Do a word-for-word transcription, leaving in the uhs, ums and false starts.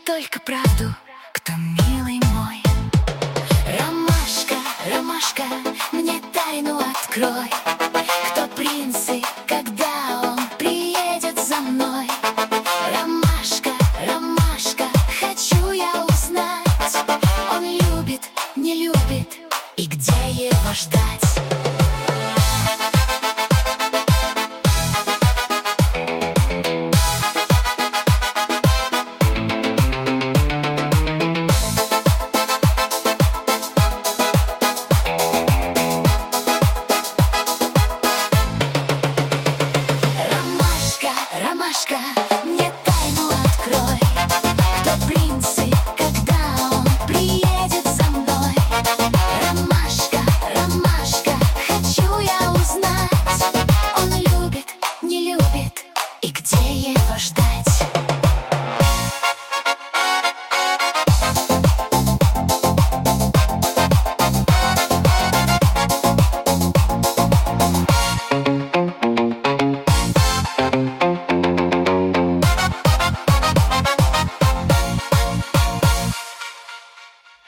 только правду, кто милый мой. Ромашка, ромашка, мне тайну открой. Кто принц и когда он приедет за мной? Ромашка, ромашка, хочу я узнать, он любит, не любит и где его ждать? Ромашка,